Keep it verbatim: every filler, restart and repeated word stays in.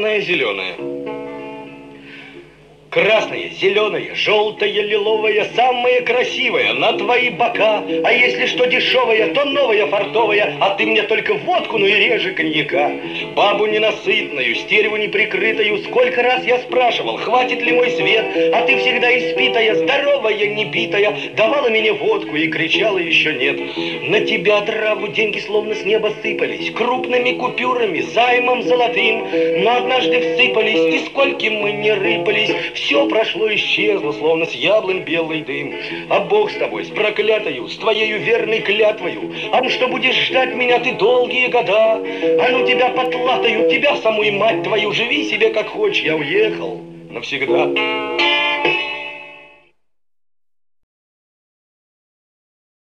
красное, зеленое. Красное, зеленое, желтое, лиловое, самое красивое, на твои бока. А если что дешевое, то новая фартовая, а ты мне только водку, ну и реже коньяка. Бабу ненасытную, стерву неприкрытую, сколько раз я спрашивал, хватит ли мой свет, а ты всегда испитая, здоровая, небитая, давала мне водку и кричала еще нет. На тебя траву деньги словно с неба сыпались, крупными купюрами, займом золотым, но однажды всыпались, и скольким мы не рыпались, все прошло, исчезло, словно с яблонь белый дым. А Бог с тобой, с проклятою, с твоею верной клятвою. А ну что будешь ждать меня ты долгие года? А ну тебя потлатаю, тебя саму и мать твою, живи себе как хочешь, я уехал навсегда.